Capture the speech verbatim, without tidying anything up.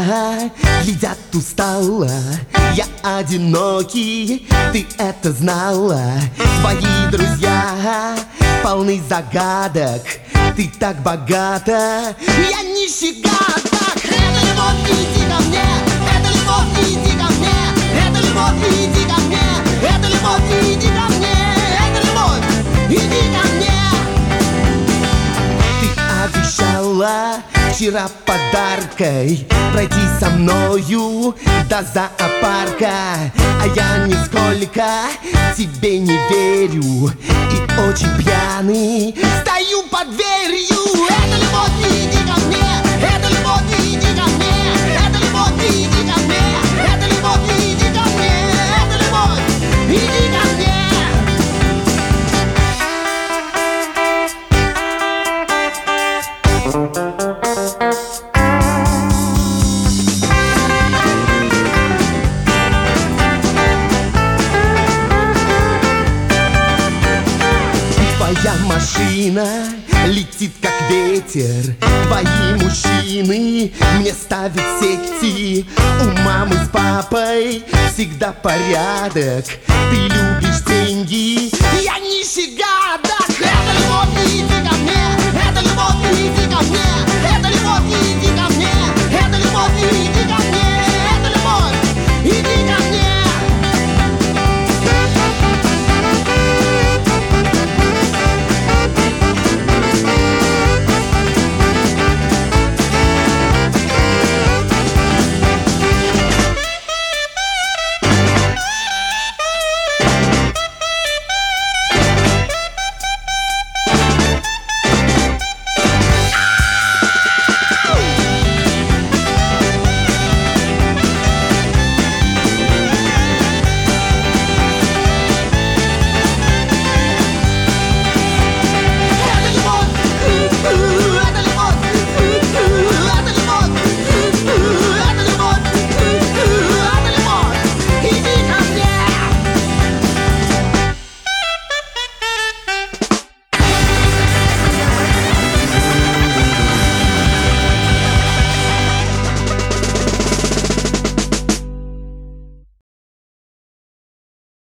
глядят устало. Я одинокий, ты это знала. Твои друзья полны загадок, ты так богата, я нищета. Так, это любовь, иди ко мне, это любовь, иди ко мне, это любовь, иди ко мне, это любовь, иди ко мне, это любовь, иди ко мне. Ты обещала вчера подаркой пройти со мною до зоопарка, а я нисколько тебе не верю и очень пьяный стою под дверью. Это любовь, иди ко мне, это любовь, иди ко мне, это любовь, иди ко мне, это любовь, иди ко мне, это любовь, иди ко мне. Твоя машина летит как ветер, твои мужчины мне ставят сети. У мамы с папой всегда порядок, ты любишь деньги,